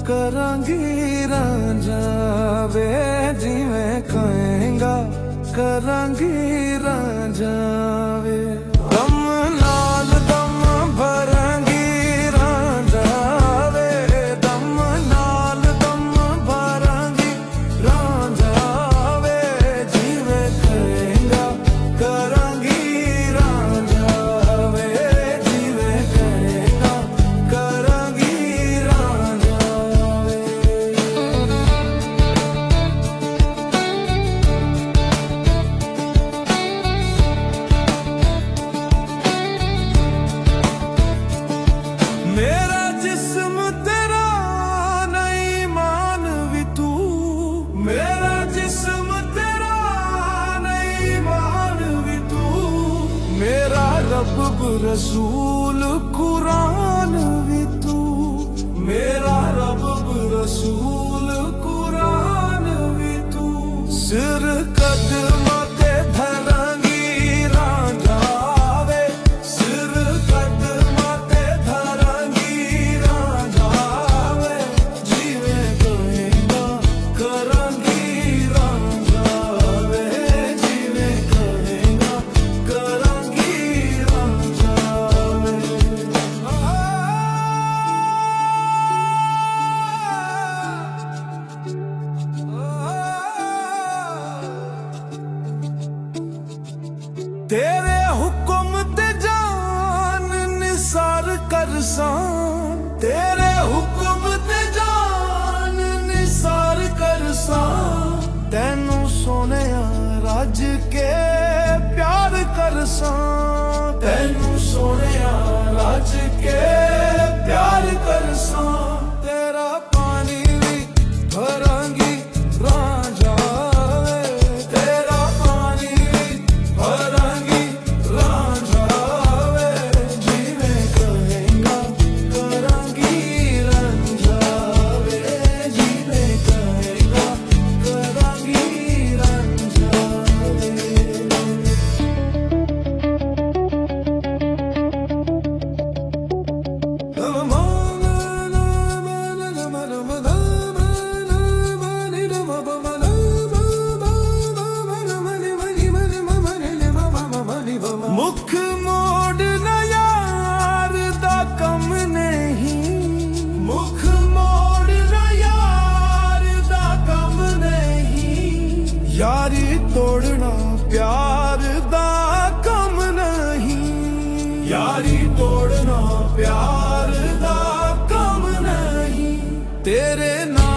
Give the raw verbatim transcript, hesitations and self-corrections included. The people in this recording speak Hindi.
करांगी रांझा वे जिवें कहेंगा, करांगी रांझा वे। दम नाल दम भरांगी रांझा वे, दम नाल दम भरांगी रांझा वे, जिवें कहेंगा करांगी रांझा वे, जिवें कहेंगा करांगी रांझा वे। मेरा जिस्म तेरा नहीं मान भी तू, मेरा जिस्म तेरा नहीं मान भी तू, मेरा रब रसूल कुरान भी तू, मेरा रब रसूल कुरान भी तू। सिर कदमां ते धरांगी रांझा वे, सिर कदमां ते धरांगी रांझा वे, जिवें कहेंगा करांगी रांझा वे, जिवें कहेंगा करांगी रांझा वे। तेरे हुक्म ते जान निसार करसां, तेरे हुक्म ते जान निसार करसां, तैनू सोनिया रज के प्यार करसां, तैनू सोनिया रज के प्यार करसां। तेरा पानी भी भरांगी रांझा वे, तेरा पानी भी भरांगी रांझा वे, जिवें कहेंगा करांगी रांझा वे, जिवें कहेंगा करांगी रांझा वे। मुख मोड़ना यार दा कम नहीं, मुख मोड़ना यार दा कम नहीं, यारी तोड़ना प्यार दा कम नहीं, यारी तोड़ना प्यार दा कम नहीं। तेरे नाल